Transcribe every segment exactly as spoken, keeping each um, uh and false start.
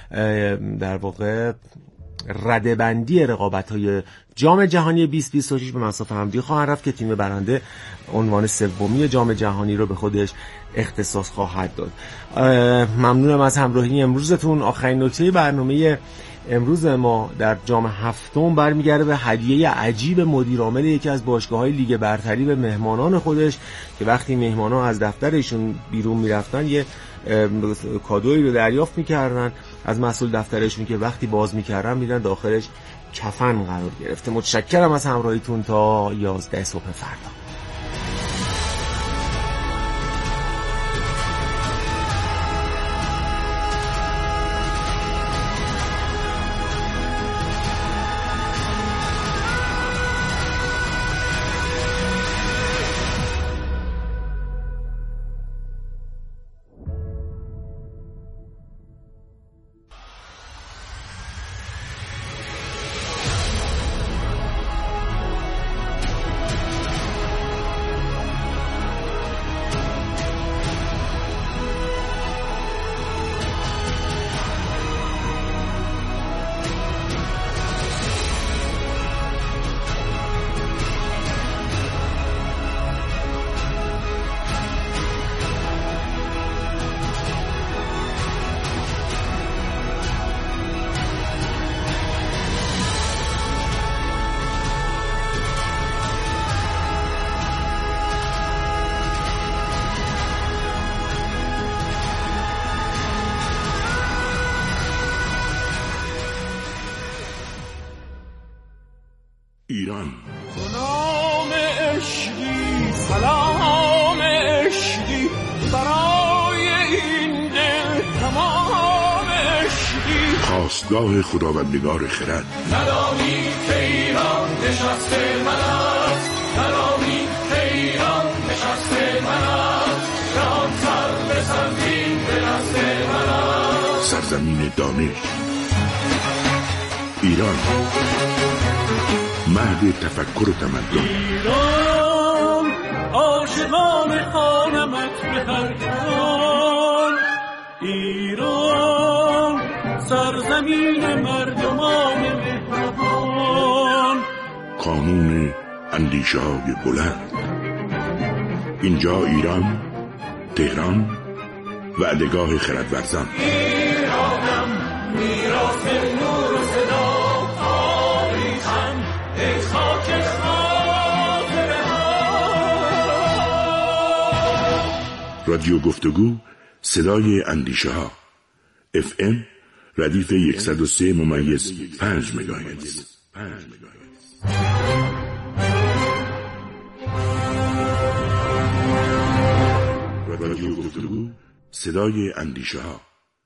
در واقع رده‌بندی رقابت‌های جام جهانی بیست بیست و شش به مصاف همدیگه خواهد رفت که تیم برنده عنوان سومی جام جهانی رو به خودش اختصاص خواهد داد. ممنونم از همراهی امروزتون. آخرین نکته برنامه امروز ما در جام هفتم برمیگرده به هدیه عجیب مدیر عامل یکی از باشگاه‌های لیگ برتری به مهمانان خودش که وقتی مهمانان از دفترشون بیرون میرفتن یه کادویی رو دریافت میکردن از مسئول دفترشون که وقتی باز میکردن میدن داخلش کفن قرار گرفته. متشکرم از همراهیتون تا یازده صبح فردا. ایران سلام عشقی سلام عشقی برای این دل تمام عشقی خواستگاه خداوندگار خرد ندانی که ایران نشسته من است ندانی که ایران نشسته من است جهان سر به سنگین به دست من است سرزمین دانش ایران مهد تفکر و تمدن ایران عاشقان خانمت به هر جان ایران سرزمین مردمان مهربان کانون اندیشه های بلند اینجا ایران تهران وعدهگاه خردورزان ایرانم میراث نور و صدا تاریخم ای خاک خاطره ها رادیو گفتگو صدای اندیشه ها اف ام ردیف صد و سه ممیز پنج مگاهرتز رادیو گفتگو صدای اندیشه ها.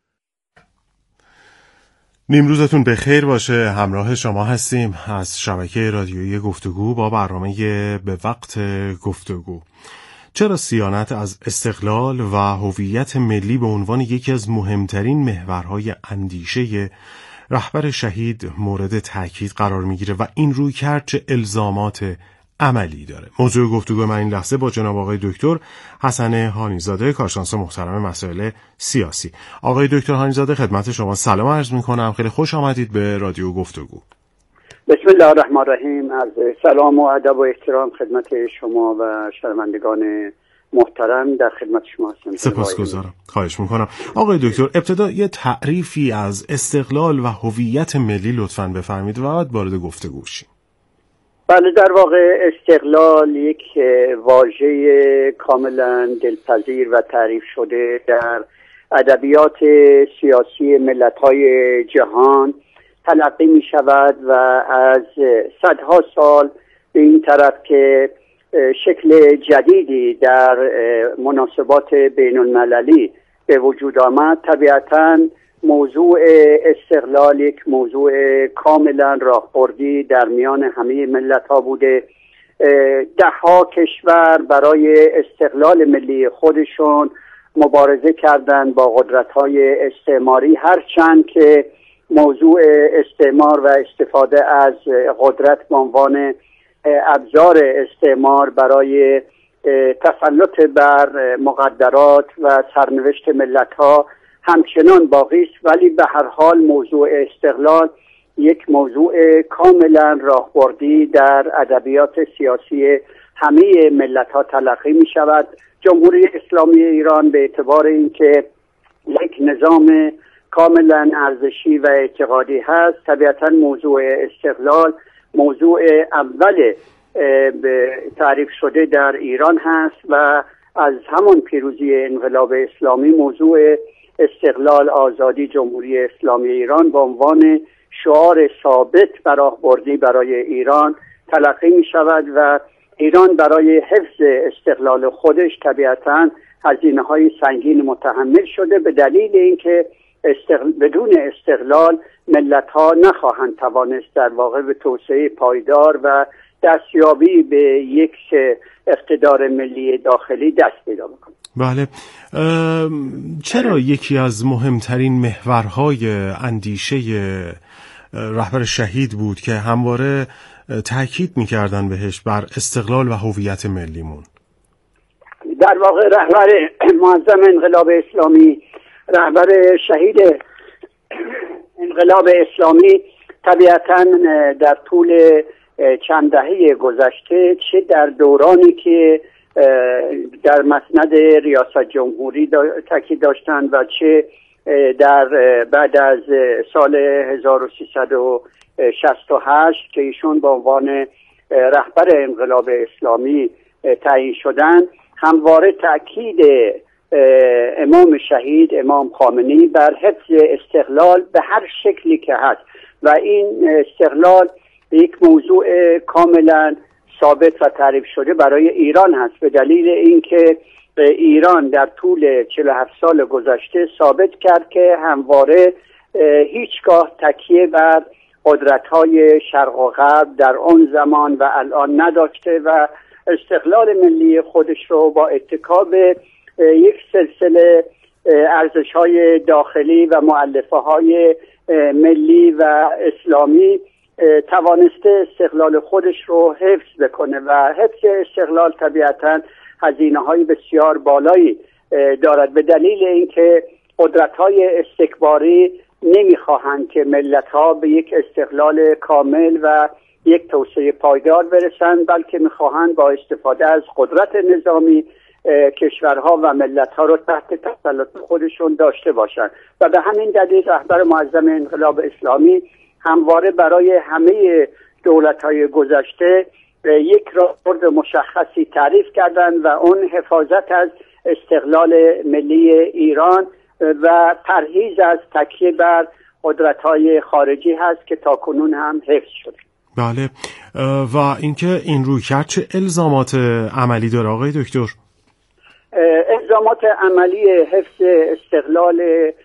نیمروزتون به خیر باشه. همراه شما هستیم از شبکه رادیویی گفتگو با برنامه به وقت گفتگو. چرا صیانت از استقلال و هویت ملی به عنوان یکی از مهمترین محورهای اندیشه رهبر شهید مورد تاکید قرار میگیره و این روی کرد چه الزامات عملی داره؟ موضوع گفتگو من این لحظه با جناب آقای دکتر حسن هانیزاده، کارشناس محترم مسائل سیاسی. آقای دکتر هانیزاده خدمت شما سلام عرض میکنم. خیلی خوش آمدید به رادیو گفتگو. بسم الله الرحمن الرحیم. از سلام و ادب و احترام خدمت شما و شنوندگان محترم در خدمت شما هستم. سپاسگزارم. خواهش میکنم. آقای دکتر ابتدا یه تعریفی از استقلال و هویت ملی لطفاً بفرمایید و بعد وارد گفتگو شیم. بله، در واقع استقلال یک واژه کاملا دلپذیر و تعریف شده در ادبیات سیاسی ملت‌های جهان تلقی می شود و از صدها سال به این طرف که شکل جدیدی در مناسبات بین المللی به وجود آمد، طبیعتاً موضوع استقلال یک موضوع کاملا راهبردی در میان همه ملت ها بوده. ده ها کشور برای استقلال ملی خودشون مبارزه کردند با قدرت های استعماری، هرچند که موضوع استعمار و استفاده از قدرت به عنوان ابزار استعمار برای تسلط بر مقدرات و سرنوشت ملت ها همچنان باقی است، ولی به هر حال موضوع استقلال یک موضوع کاملا راهبردی در ادبیات سیاسی همه ملت‌ها تلقی می شود. جمهوری اسلامی ایران به اعتبار اینکه یک نظام کاملا ارزشی و اعتقادی هست، طبیعتا موضوع استقلال موضوع اول تعریف شده در ایران هست و از همان پیروزی انقلاب اسلامی موضوع استقلال آزادی جمهوری اسلامی ایران به عنوان شعار ثابت و راهبردی برای ایران تلقی می شود و ایران برای حفظ استقلال خودش طبیعتاً هزینه‌های سنگین متحمل شده، به دلیل اینکه استقل... بدون استقلال ملت‌ها نخواهند توانست در واقع به توسعه پایدار و دستیابی به یک اقتدار ملی داخلی دست پیدا بکنند. بله، چرا یکی از مهمترین محورهای اندیشه رهبر شهید بود که همواره تاکید می‌کردن بهش بر استقلال و هویت ملیمون؟ در واقع رهبر معظم انقلاب اسلامی، رهبر شهید انقلاب اسلامی طبیعتاً در طول چند دهه گذشته، چه در دورانی که در مسند ریاست جمهوری تاکید داشتند و چه در بعد از سال هزار و سیصد و شصت و هشت که ایشون به عنوان رهبر انقلاب اسلامی تعیین شدند، همواره تأکید امام شهید امام خامنه‌ای بر حفظ استقلال به هر شکلی که هست و این استقلال یک موضوع کاملا ثابت و تعریف شده برای ایران هست، به دلیل اینکه ایران در طول چهل و هفت سال گذشته ثابت کرد که همواره هیچگاه تکیه بر قدرت‌های شرق و غرب در آن زمان و الان نداشته و استقلال ملی خودش رو با اتکا به یک سلسله ارزش‌های داخلی و مؤلفه‌های ملی و اسلامی توانسته استقلال خودش رو حفظ بکنه و حفظ استقلال طبیعتاً هزینه‌های بسیار بالایی دارد، به دلیل اینکه قدرت‌های استکباری نمی‌خواهند که ملت‌ها به یک استقلال کامل و یک توسعه پایدار برسند، بلکه می‌خواهند با استفاده از قدرت نظامی کشورها و ملت‌ها رو تحت تسلط خودشون داشته باشند و به همین دلیل رهبر معظم انقلاب اسلامی همواره برای همه دولت‌های گذشته یک راهبرد مشخصی تعریف کردند و اون حفاظت از استقلال ملی ایران و پرهیز از تکیه بر قدرت‌های خارجی هست که تاکنون هم حفظ شده. بله، و اینکه این رویکرد چه الزامات عملی داره آقای دکتر؟ الزامات عملی حفظ استقلال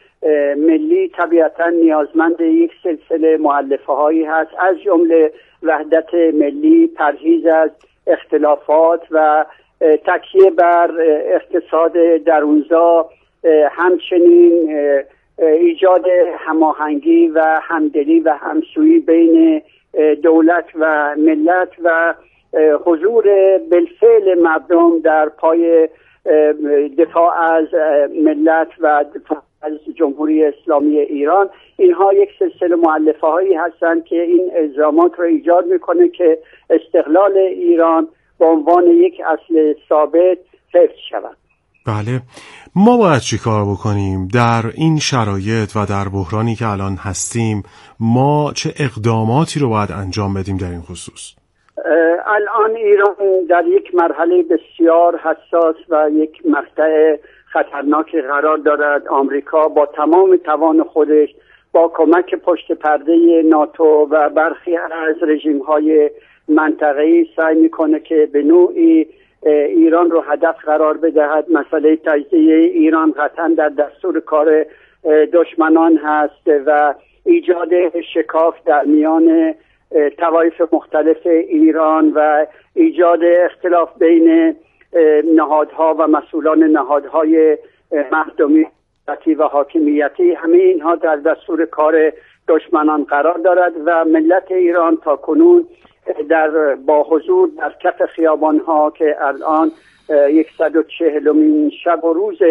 ملی طبیعتاً نیازمند یک سلسله مؤلفه هایی هست، از جمله وحدت ملی، پرهیز از اختلافات و تکیه بر اقتصاد درونزا، همچنین ایجاد هماهنگی و همدلی و همسویی بین دولت و ملت و حضور بالفعل مردم در پای دفاع از ملت و دفاع از جمهوری اسلامی ایران. اینها یک سلسله مؤلفه هایی هستند که این الزامات رو ایجاد میکنه که استقلال ایران به عنوان یک اصل ثابت حفظ شود. بله، ما باید چی کار بکنیم در این شرایط و در بحرانی که الان هستیم؟ ما چه اقداماتی رو باید انجام بدیم در این خصوص؟ الان ایران در یک مرحله بسیار حساس و یک مقطع خطرناکی قرار دارد. آمریکا با تمام توان خودش با کمک پشت پرده ناتو و برخی از رژیم‌های منطقه‌ای سعی می‌کنه که به نوعی ایران رو هدف قرار بدهد. مسئله تجزیه ایران قطعا در دستور کار دشمنان هست و ایجاد شکاف در میان طوایف مختلف ایران و ایجاد اختلاف بین نهادها و مسئولان نهادهای مردمیتی و حاکمیتی، همه اینها در دستور کار دشمنان قرار دارد و ملت ایران تا کنون در با حضور در کف خیابانها که الان صد و چهلمین شب و روز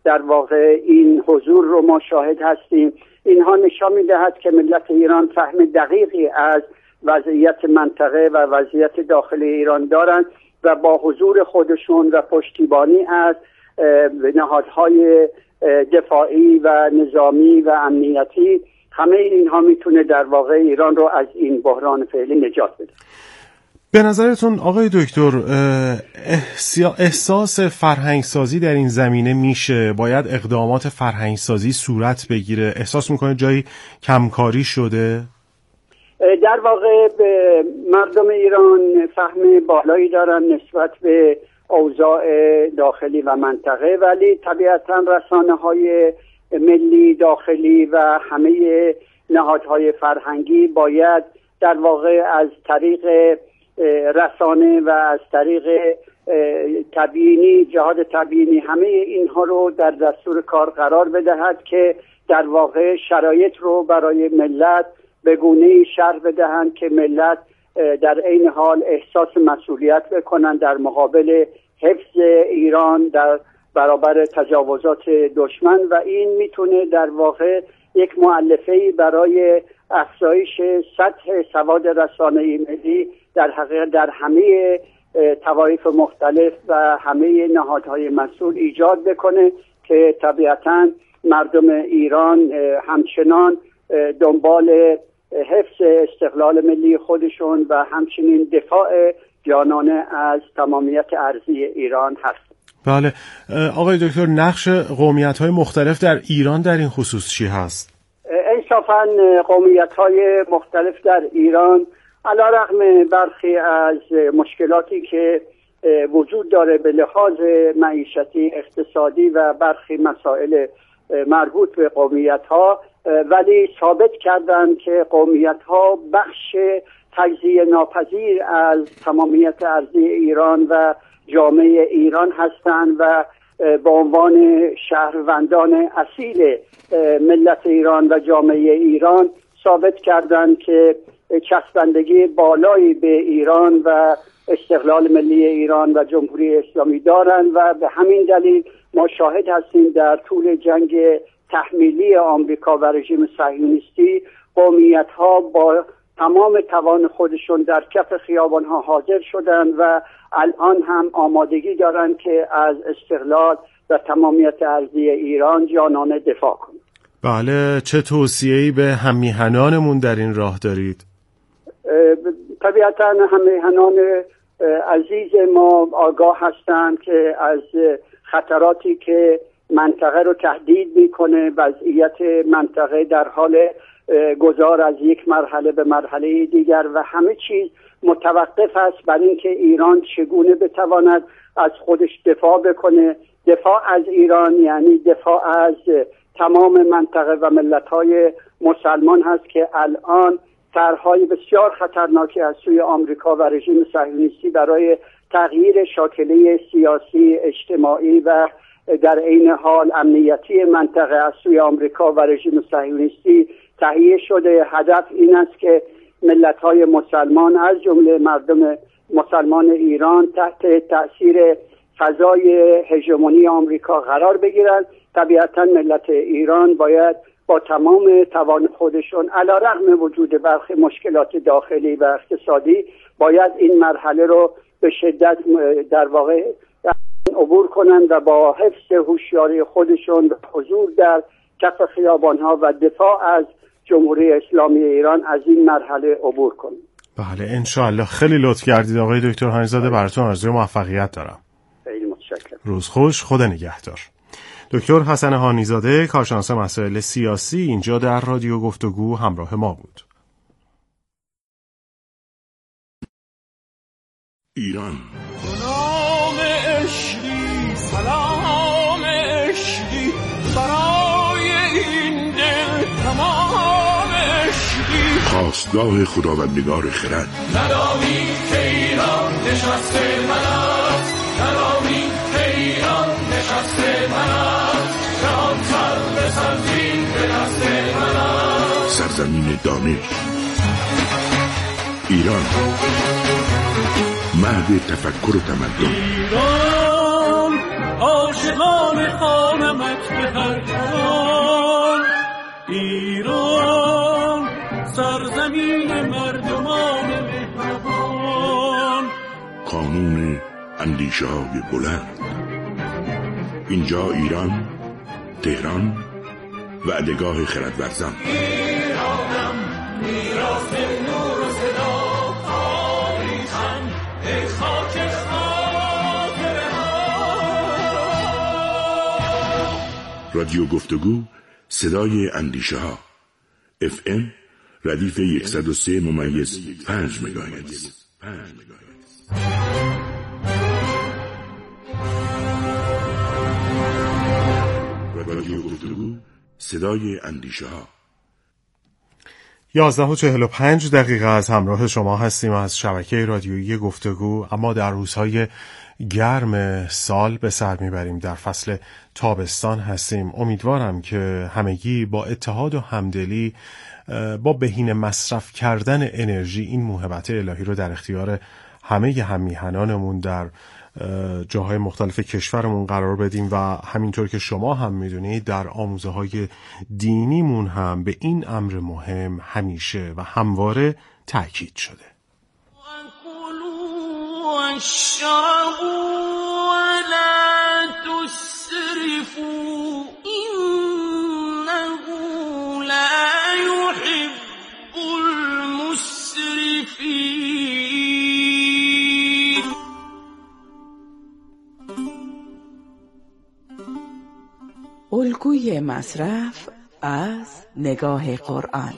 در واقع این حضور رو ما شاهد هستیم. اینها نشان می‌دهد که ملت ایران فهم دقیقی از وضعیت منطقه و وضعیت داخل ایران دارند و با حضور خودشون و پشتیبانی از نهادهای دفاعی و نظامی و امنیتی، همه اینها میتونه در واقع ایران رو از این بحران فعلی نجات بده. به نظرتون آقای دکتر احساس فرهنگسازی در این زمینه میشه؟ باید اقدامات فرهنگسازی صورت بگیره؟ احساس میکنه جایی کمکاری شده؟ در واقع مردم ایران فهم بالایی دارن نسبت به اوضاع داخلی و منطقه، ولی طبیعتاً رسانه‌های ملی داخلی و همه نهادهای فرهنگی باید در واقع از طریق رسانه و از طریق تبیینی، جهاد تبیینی، همه اینها رو در دستور کار قرار بدهد که در واقع شرایط رو برای ملت به گونه‌ای شرح بدهند که ملت در عین حال احساس مسئولیت بکنند در مقابل حفظ ایران در برابر تجاوزات دشمن، و این میتونه در واقع یک مؤلفه‌ای برای افزایش سطح سواد رسانه‌ای ملی در حقیقت در همه طوایف مختلف و همه نهادهای مسئول ایجاد بکنه که طبیعتاً مردم ایران همچنان دنبال حفظ استقلال ملی خودشون و همچنین دفاع جانانه از تمامیت ارضی ایران هست. بله آقای دکتر، نقش قومیت‌های مختلف در ایران در این خصوص چی هست؟ انصافاً قومیت‌های مختلف در ایران علیرغم برخی از مشکلاتی که وجود داره به لحاظ معیشتی، اقتصادی و برخی مسائل مربوط به قومیت‌ها، ولی ثابت کردند که قومیت‌ها بخش تجزیه ناپذیر از تمامیت ارضی ایران و جامعه ایران هستند و به عنوان شهروندان اصیل ملت ایران و جامعه ایران ثابت کردند که چسبندگی بالایی به ایران و استقلال ملی ایران و جمهوری اسلامی دارند و به همین دلیل ما شاهد هستیم در طول جنگ تحمیلی آمریکا و رژیم صهیونیستی قومیت‌ها با تمام توان خودشون در کف خیابان‌ها حاضر شدند و الان هم آمادگی دارند که از استقلال و تمامیت ارضی ایران جانانه دفاع کنند. بله، چه توصیه‌ای به هم‌میهنانمون در این راه دارید؟ طبیعتاً هم‌میهنان عزیز ما آگاه هستند که از خطراتی که منطقه رو تهدید میکنه، وضعیت منطقه در حال گذار از یک مرحله به مرحله دیگر و همه چیز متوقف است بر اینکه ایران چگونه بتواند از خودش دفاع بکنه. دفاع از ایران یعنی دفاع از تمام منطقه و ملت‌های مسلمان هست که الان طرح‌های بسیار خطرناکی از سوی آمریکا و رژیم صهیونیستی برای تغییر شاکله سیاسی، اجتماعی و در عین حال امنیتی منطقه از سوی آمریکا و رژیم صهیونیستی تهیه شده. هدف این است که ملت‌های مسلمان از جمله مردم مسلمان ایران تحت تأثیر فضای هژمونی آمریکا قرار بگیرند. طبیعتاً ملت ایران باید با تمام توان خودشون علیرغم وجود برخی مشکلات داخلی و اقتصادی باید این مرحله رو به شدت در واقع عبور کنند و با حفظ هوشیاری خودشون و حضور در کف خیابان‌ها و دفاع از جمهوری اسلامی ایران از این مرحله عبور کنند. بله انشاءالله. خیلی لطف کردید آقای دکتر هانی‌زاده، براتون آرزوی موفقیت دارم. خیلی متشکرم. روز خوش، خدا نگهدار. دکتر حسن هانی‌زاده، کارشناس مسائل سیاسی، اینجا در رادیو گفتگو همراه ما بود. ایران سلام عشقی، سلام عشقی برای این دل تمام عشقی، خواستگاه خداوندگار خرد. ندانی که ایران نشسته من است، ندانی که ایران نشسته من است، جهان سر به سرزین به دست من است. سرزمین دانش ایران، مهد تفکر و تمدن. ایران عاشقان خانمت هر جوان، ایران سرزمین مردمان مهربان. قانون اندیشه های بلند. اینجا ایران، تهران، وعدگاه خردورزان. ایرانم میراث نور و صدا، تاریخم ای خاک خاطره ها. رادیو گفتگو، صدای اندیشه ها. اف ام ردیف صد و سه ممیز پنج مگاهرتز. رادیو گفتگو، صدای اندیشه ها. یازده و چهل و پنج دقیقه از همراه شما هستیم از شبکه رادیویی گفتگو. اما در روزهای گرم سال به سر میبریم، در فصل تابستان هستیم. امیدوارم که همگی با اتحاد و همدلی با بهینه مصرف کردن انرژی این موهبت الهی رو در اختیار همه هممیهنانمون در جاهای مختلف کشورمون قرار بدیم و همینطور که شما هم میدونید در آموزه های دینیمون هم به این امر مهم همیشه و همواره تأکید شده. الگوی مصرف از نگاه قرآن.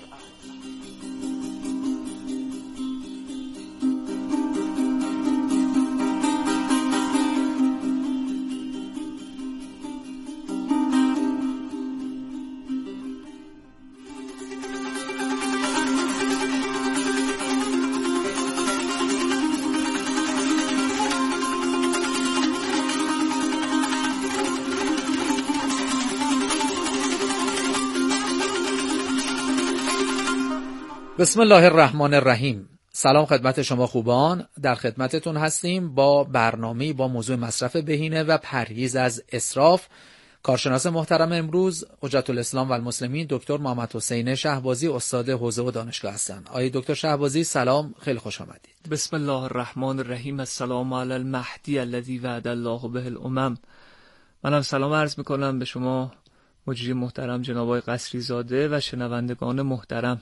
بسم الله الرحمن الرحیم. سلام خدمت شما خوبان، در خدمتتون هستیم با برنامه‌ای با موضوع مصرف بهینه و پرهیز از اسراف. کارشناس محترم امروز حجت الاسلام و المسلمین دکتر محمد حسین شهبازی، استاد حوزه و دانشگاه هستند. آقای دکتر شهبازی سلام، خیلی خوش آمدید. بسم الله الرحمن الرحیم. السلام علی المهدی الذی وعد الله به الامم. منم سلام عرض میکنم به شما مجری محترم جناب آقای قصری زاده و شنوندگان محترم.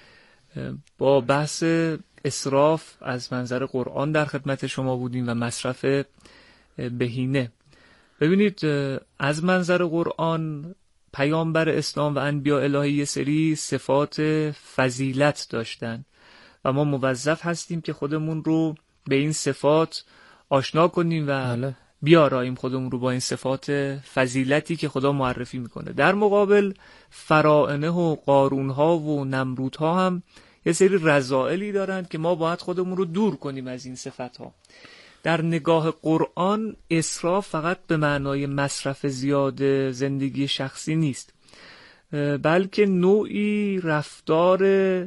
با بحث اسراف از منظر قرآن در خدمت شما بودیم و مصرف بهینه. ببینید، از منظر قرآن پیامبر اسلام و انبیاء الهی یه سری صفات فضیلت داشتن و ما موظف هستیم که خودمون رو به این صفات آشنا کنیم و بیاراییم خودمون رو با این صفات فضیلتی که خدا معرفی میکنه. در مقابل فراعنه و قارونها و نمرودها هم یه سری رذائلی دارند که ما باید خودمون رو دور کنیم از این صفتها. در نگاه قرآن اسراف فقط به معنای مصرف زیاد زندگی شخصی نیست، بلکه نوعی رفتار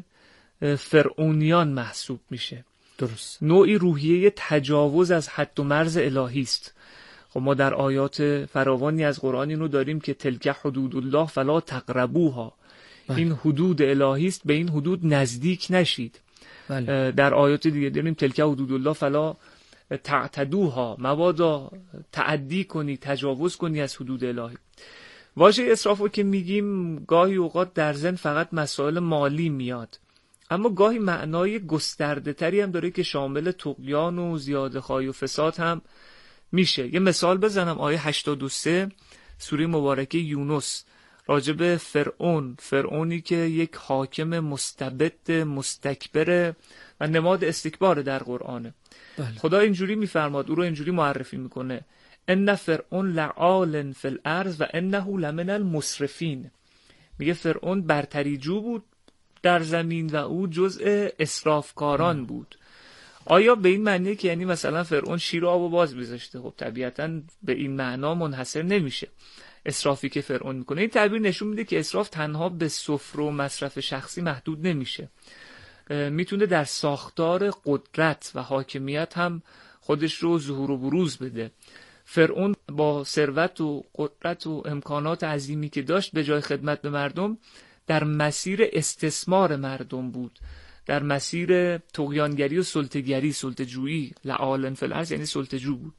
فرعونیان محسوب میشه. درست. نوعی روحیه تجاوز از حد و مرز الهی است. خب ما در آیات فراوانی از قرآن اینو داریم که تلک حدود الله فلا تقربوها. بله. این حدود الهی است، به این حدود نزدیک نشید. بله. در آیات دیگه داریم تلک حدود الله فلا تعتدوها، مبادا تعدی کنی، تجاوز کنی از حدود الهی. واژه اسرافو که میگیم گاهی اوقات در ذهن فقط مسائل مالی میاد، اما گاهی معنای گسترده تری هم داره که شامل طغیان و زیاده خواهی و فساد هم میشه. یه مثال بزنم، آیه هشتاد و سه سوره مبارکه یونس راجب فرعون، فرعونی که یک حاکم مستبد مستکبر و نماد استکبار در قرآنه. بله. خدا اینجوری میفرماد، او رو اینجوری معرفی میکنه: ان فرعون لعال فی الارض و انه لمن المسرفین. میگه فرعون برتریجو بود در زمین و او جزء اسرافکاران بود. آیا به این معنی که یعنی مثلا فرعون شیر و آب و باز میذاشته؟ خب طبیعتاً به این معنا منحصر نمیشه اسرافی که فرعون میکنه. این تعبیر نشون میده که اسراف تنها به سفره و مصرف شخصی محدود نمیشه، میتونه در ساختار قدرت و حاکمیت هم خودش رو ظهور و بروز بده. فرعون با ثروت و قدرت و امکانات عظیمی که داشت به جای خدمت به مردم در مسیر استثمار مردم بود، در مسیر طغیانگری و سلطه‌گری، سلطه‌جویی، لعالن فی الارض، یعنی سلطه‌جو بود.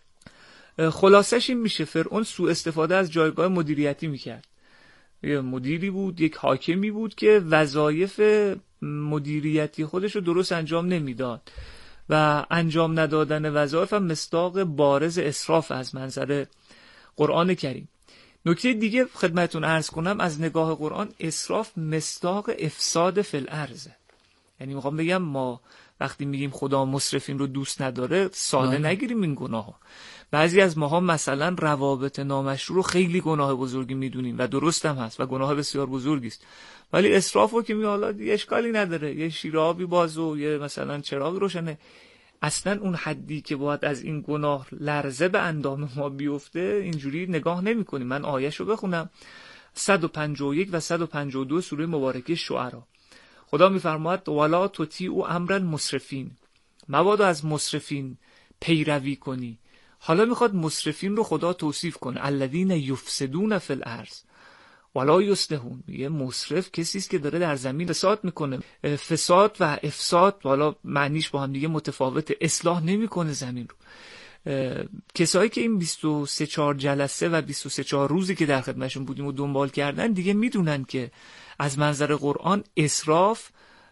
خلاصش این میشه فرعون سوء استفاده از جایگاه مدیریتی میکرد. یه مدیری بود، یک حاکمی بود که وظایف مدیریتی خودش رو درست انجام نمیداد و انجام ندادن وظایف هم مصداق بارز اسراف از منظر قرآن کریم. نکته دیگه خدمتون عرض کنم از نگاه قرآن، اسراف مصداق افساد فی الارض. یعنی میخوام بگم ما وقتی میگیم خدا مسرفین رو دوست نداره ساده آه. نگیریم این گناهو. بعضی از ماها مثلا روابط نامشروع رو خیلی گناه بزرگی میدونیم و درست هم هست و گناه بسیار بزرگی است، ولی اسرافو که می حالا دیگه اشکالی نداره، یه شیرابی بازو، یه مثلا چراغ روشنه، اصلا اون حدی که باید از این گناه لرزه به اندام ما بیفته اینجوری نگاه نمی کنیم. من آیه‌شو بخونم، صد و پنجاه و یک و صد و پنجاه و دو سوره مبارکه شعرا. خدا میفرماید ولا تطیعوا امر المسرفین، مبادا از مسرفین پیروی کنی. حالا میخواد مسرفین رو خدا توصیف کنه، الذین یفسدون فی الارض ولا یصلحون. یه مسرف کسی است که داره در زمین فساد میکنه. فساد و افساد حالا معنیش با هم دیگه متفاوته، اصلاح نمیکنه زمین رو. کسایی که این بیست و سه چهار جلسه و بیست و سه چهار روزی که در خدمتشون بودیم و دنبال کردن دیگه میدونن که از منظر قرآن اسراف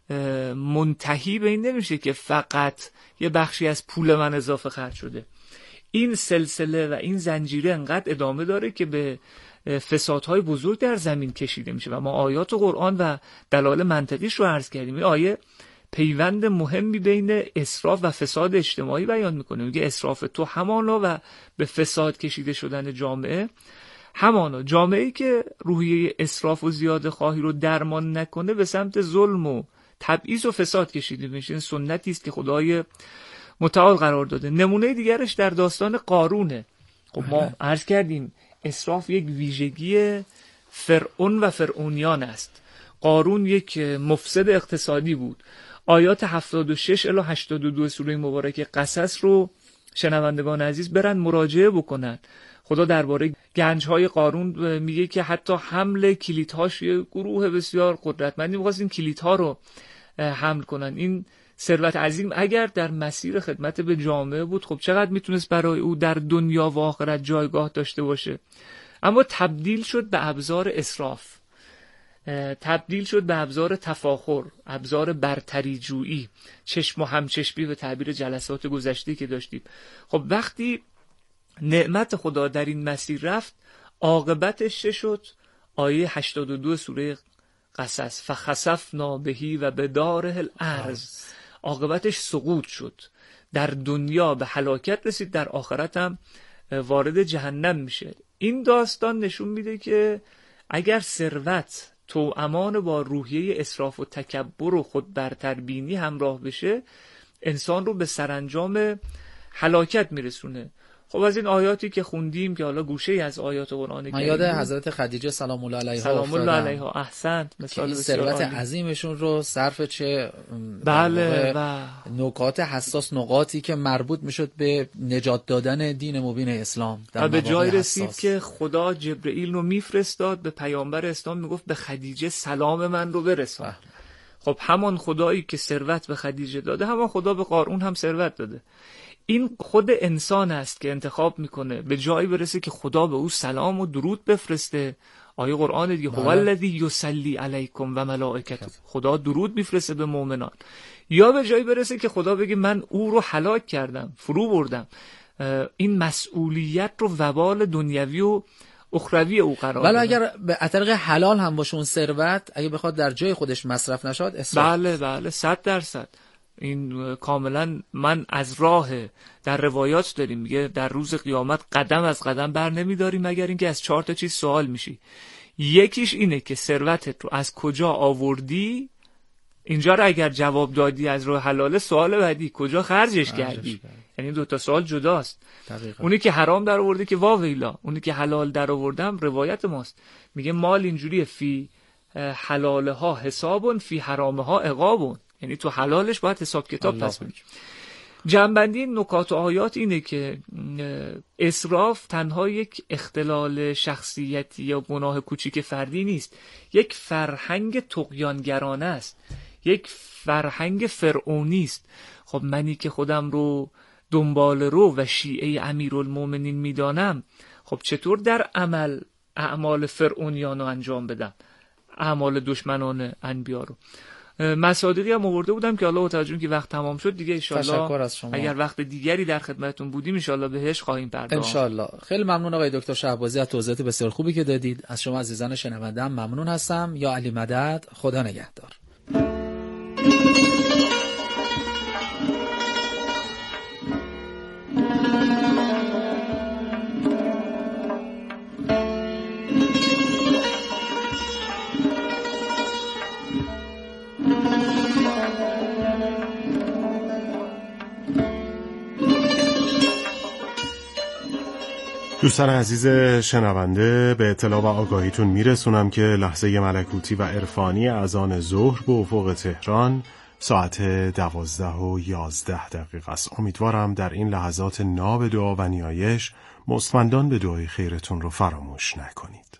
منتهی به این نمیشه که فقط یه بخشی از پول من اضافه خرج شده. این سلسله و این زنجیره انقدر ادامه داره که به فسادهای بزرگ در زمین کشیده میشه و ما آیات قرآن و دلایل منطقیش رو عرض کردیم. این آیه پیوند مهمی بین اسراف و فساد اجتماعی بیان میکنه. میگه اسراف تو همانا و به فساد کشیده شدن جامعه همانا. جامعه‌ای که روحیه اسراف و زیاده خواهی رو درمان نکنه به سمت ظلم و تبعیض و فساد کشیده میشه. این سنتی است که خدای متعال قرار داده. نمونه دیگرش در داستان قارونه. خب ما عرض کردیم اسراف یک ویژگی فرعون و فرعونیان است. قارون یک مفسد اقتصادی بود. آیات هفتاد و شش الی هشتاد و دو سوره مبارکه قصص رو شنوندگان عزیز برن مراجعه بکنن. خدا درباره گنج‌های قارون میگه که حتی حمل کلیدهاش یه گروه بسیار قدرتمندی می‌خواست این کلیدها رو حمل کنن. این ثروت عظیم اگر در مسیر خدمت به جامعه بود خب چقدر میتونست برای او در دنیا و آخرت جایگاه داشته باشه، اما تبدیل شد به ابزار اسراف، تبدیل شد به ابزار تفاخر، ابزار برتری جویی، چشم و همچشمی به تعبیر جلسات گذشته که داشتیم. خب وقتی نعمت خدا در این مسیر رفت عاقبتش چه شد؟ آیه هشتاد و دو سوره قصص فخسفنا بهی و بداره الارض. عاقبتش سقوط شد، در دنیا به هلاکت رسید، در آخرت هم وارد جهنم میشه. این داستان نشون میده که اگر ثروت توامان با روحیه اسراف و تکبر و خود برتربینی همراه بشه انسان رو به سرانجام هلاکت میرسونه. خب از این آیاتی که خوندیم که حالا گوشه ای از آیات قرآن کریم، یاد حضرت خدیجه سلام الله علیها سلام الله علیها احسنت، مثال ثروت عظیمشون رو صرف چه بله و نکات حساس، نقاطی که مربوط میشد به نجات دادن دین مبین اسلام در به جای رسید که خدا جبرئیل رو میفرستاد به پیامبر اسلام میگفت به خدیجه سلام من رو برسان. خب همان خدایی که ثروت به خدیجه داده همان خدا به قارون هم ثروت داده. این خود انسان است که انتخاب میکنه به جایی برسه که خدا به او سلام و درود بفرسته. آیه قرآن دیگه هو الذی یصلی علیکم و ملائکته، خدا درود میفرسته به مؤمنان. یا به جایی برسه که خدا بگه من او رو هلاک کردم، فرو بردم. این مسئولیت رو وبال دنیوی و اخروی او قرار بله اگر به طریق حلال هم باشه اون ثروت، اگه بخواد در جای خودش مصرف نشاد اسراف. بله بله صد درصد این کاملا. من از راه در روایات داریم میگه در روز قیامت قدم از قدم بر نمیداریم مگر اینکه از چهار تا چیز سوال میشی. یکیش اینه که ثروتت رو از کجا آوردی، اینجا رو اگر جواب دادی از راه حلال، سوال بعدی کجا خرجش کردی. یعنی دو تا سوال جداست. دقیقا. اونی که حرام در آورده که واویلا، اونی که حلال در آوردم روایت ماست میگه مال اینجوریه فی حلالها حسابون فی حرامها عقابون. یعنی تو حلالش باید حساب کتاب پس بدی. جنبندی نکات و آیات اینه که اسراف تنها یک اختلال شخصیتی یا گناه کوچیک فردی نیست، یک فرهنگ طغیانگرانه است، یک فرهنگ فرعونی است. خب منی که خودم رو دنبال رو و شیعه امیرالمومنین میدانم، خب چطور در عمل اعمال فرعونیان رو انجام بدم، اعمال دشمنان انبیا رو؟ مصادیقی هم آورده بودم که الله توجه که وقت تمام شد دیگه انشالله اگر وقت دیگری در خدمتتون بودیم انشالله بهش خواهیم پرداخت انشالله. خیلی ممنون آقای دکتر شهبازی از توضیحات بسیار خوبی که دادید. از شما عزیزان شنونده هم ممنون هستم. یا علی مدد، خدا نگهدار. دوستان عزیز شنونده، به اطلاع و آگاهیتون میرسونم که لحظه ملکوتی و عرفانی اذان ظهر به افق تهران ساعت دوازده و یازده دقیقه است. امیدوارم در این لحظات ناب دعا و نیایش مستمندان به دعای خیرتون رو فراموش نکنید.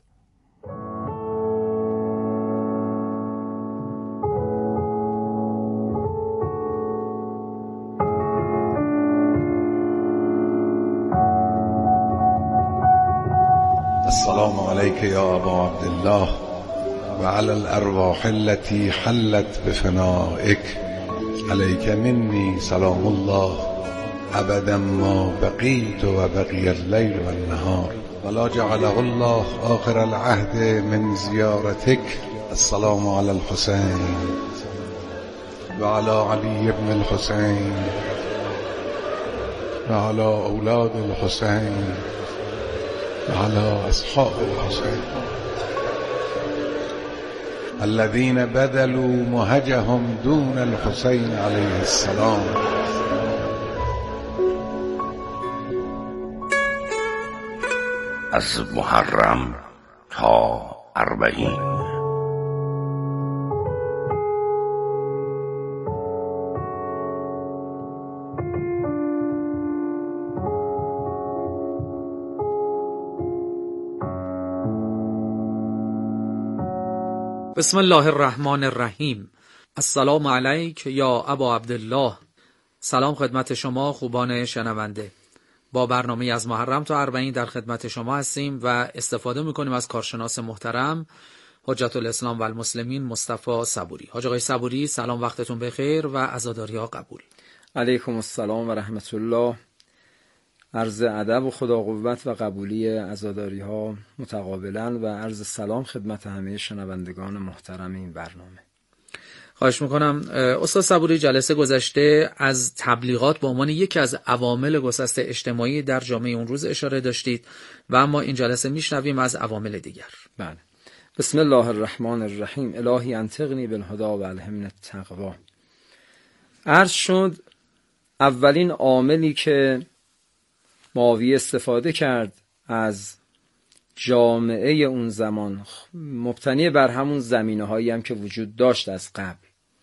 السلام عليك يا أبا عبد الله وعلى الأرواح التي حلت بفنائك عليك مني سلام الله أبدا ما بقيت وبقي الليل والنهار ولا جعله الله آخر العهد من زيارتك. السلام على الحسين وعلى علي بن الحسين وعلى أولاد الحسين وعلى أصحاب الحسين الذين بذلوا مهجهم دون الحسين عليه السلام. از محرم تا اربعین بسم الله الرحمن الرحیم. السلام علیک یا ابا عبدالله. سلام خدمت شما خوبان شنونده. با برنامه از محرم تا اربعین در خدمت شما هستیم و استفاده میکنیم از کارشناس محترم حجت الاسلام و المسلمین مصطفی صبوری. حاج آقای صبوری، سلام، وقتتون بخیر و عزاداری ها قبول. علیکم السلام و رحمت الله. عرض ادب و خدا قوت و قبولی عزاداری ها متقابلا و عرض سلام خدمت همه شنوندگان محترم این برنامه. خواهش میکنم. استاد صبوری، جلسه گذشته از تبلیغات به عنوان یکی از عوامل گسست اجتماعی در جامعه اون روز اشاره داشتید و اما این جلسه میشنویم از عوامل دیگر. بله. بسم الله الرحمن الرحیم. الهی انطقنی بالهدی و الهمنی التقوا. عرض شد اولین عاملی که معاویه استفاده کرد از جامعه اون زمان، مبتنی بر همون زمینه هایی هم که وجود داشت از قبل،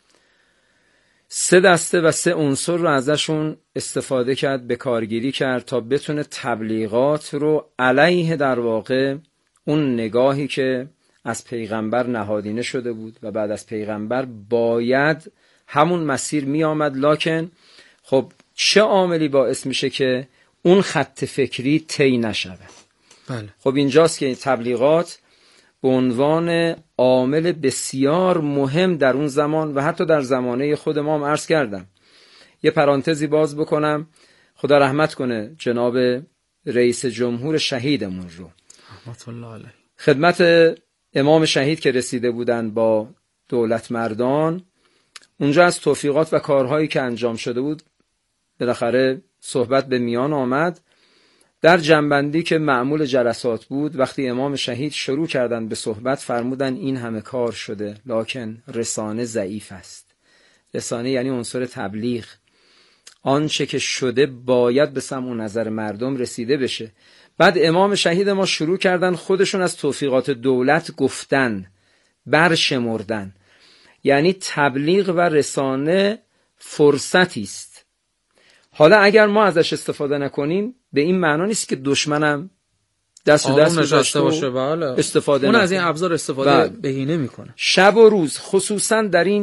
سه دسته و سه عنصر رو ازشون استفاده کرد، به کارگیری کرد تا بتونه تبلیغات رو علیه در واقع اون نگاهی که از پیغمبر نهادینه شده بود و بعد از پیغمبر باید همون مسیر می آمد، لکن خب چه عاملی باعث میشه که اون خط فکری طی نشود؟ بله. خب اینجاست که تبلیغات به عنوان عامل بسیار مهم در اون زمان و حتی در زمانه خود ما هم عرض کردم. یه پرانتزی باز بکنم، خدا رحمت کنه جناب رئیس جمهور شهیدمون رو، رحمت الله علیه، خدمت امام شهید که رسیده بودن با دولت مردان، اونجا از توفیقات و کارهایی که انجام شده بود بالاخره صحبت به میان آمد. در جنبندی که معمول جلسات بود، وقتی امام شهید شروع کردن به صحبت فرمودن این همه کار شده لکن رسانه ضعیف است. رسانه یعنی عنصر تبلیغ، آنچه که شده باید به سمع و نظر مردم رسیده بشه. بعد امام شهید ما شروع کردن خودشون از توفیقات دولت گفتن، برشمردن. یعنی تبلیغ و رسانه فرصتی است. حالا اگر ما ازش استفاده نکنیم به این معنا نیست که دشمنم دست و دست نشسته باشه. بله. استفاده اون نکنه. از این ابزار استفاده بله. بهینه میکنه. شب و روز خصوصا در این